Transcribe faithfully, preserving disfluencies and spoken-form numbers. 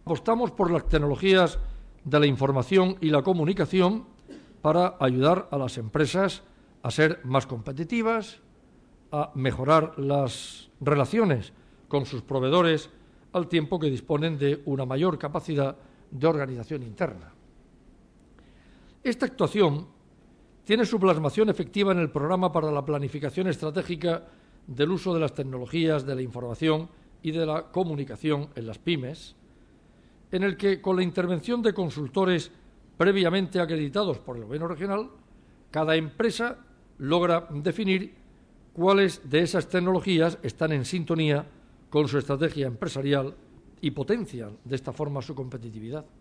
Apostamos por las tecnologías de la información y la comunicación para ayudar a las empresas a ser más competitivas, a mejorar las relaciones con sus proveedores al tiempo que disponen de una mayor capacidad de organización interna. Esta actuación tiene su plasmación efectiva en el Programa para la Planificación Estratégica del Uso de las Tecnologías de la Información y de la Comunicación en las pymes, en el que, con la intervención de consultores previamente acreditados por el Gobierno regional, cada empresa logra definir cuáles de esas tecnologías están en sintonía con su estrategia empresarial y potencian de esta forma su competitividad.